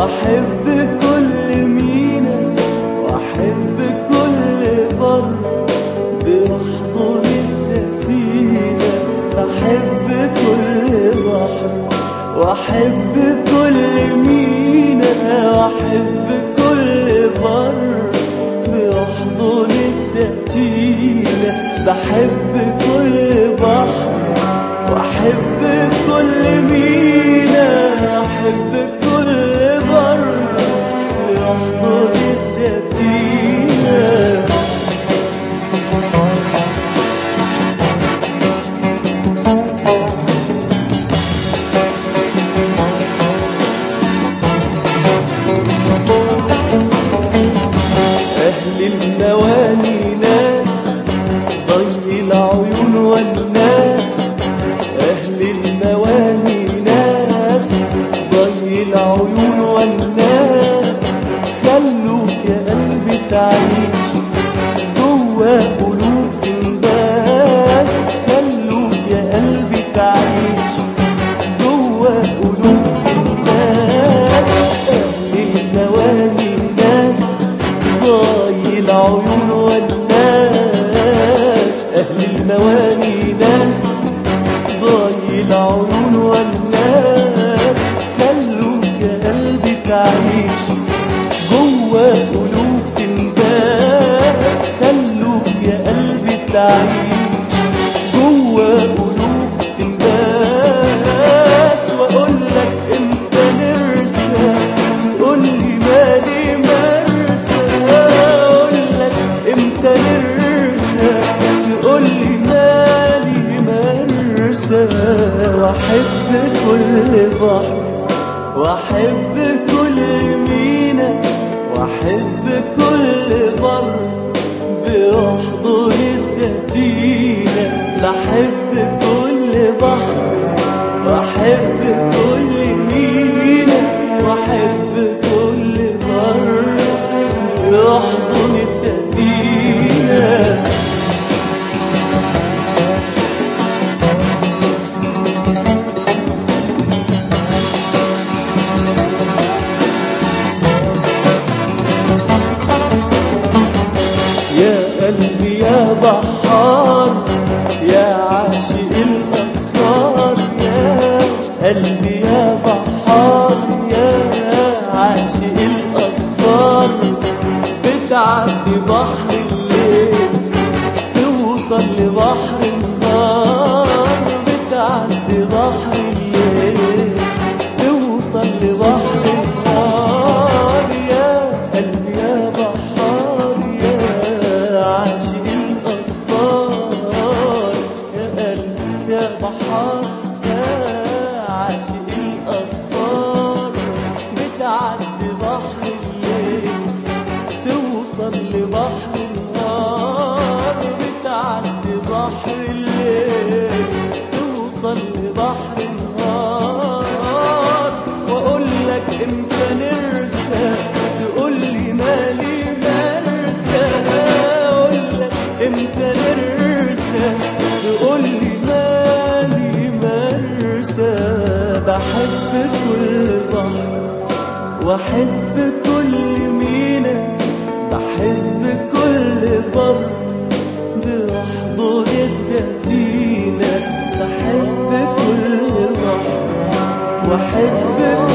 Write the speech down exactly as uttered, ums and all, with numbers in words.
واحب كل مينا واحب كل بر بيحضن السفينة. بحب كل بحر واحب كل مينا واحب كل بر بيحضن السفينة. بحب كل بحر واحب كل مينا واحب كل بر بيحضن السفينة. أهل المواني ناس ضي العيون والناس. أهل المواني ناس ضي العيون والناس. خلوك يا قلبي تعيش جوا قلوب الناس. خلوك يا قلبي تعيش جوا قلوب الناس. أهل المواني ناس ضي العيون والناس. أهل المواني ناس ضي العيون والناس. خلوك يا قلبي تعيش جوا قلوب الناس. خلوك يا قلبي تعيش جوا قلوب الناس. واقول لك امتى نرسى تقول لي مالي مرسى. اقول لك امتى نرسى تقول لي مالي مرسى. واحب كل بحر واحب كل مينا واحب كل بر بيحضن السفينة. بحب كل بحر واحب كل مينا واحب كل بر بيحضن السفينة. يا قلبي يا بحار يا عاشق الأسفار. يا قلبي يا بحار يا عاشق الأسفار. بتعدي بحر الليل توصل لبحر النار. بتعدي بحر الليل توصل لبحر النار. يا قلبي يا بحار يا عاشق الأسفار. يا قلبي يا بحار يا عاشق الأسفار. بتعدي بحر الليل توصل لبحر النار. بتعدي بحر الليل توصل لبحر النار. واقول لك امتى نرسى تقول لي مالي مرسى. اقول لك امتى نرسى تقول لي مالي مرسى. بحب كل بحر واحب كل مينا بحب كل بر بيحضن السفينة. بحب كل بحر واحب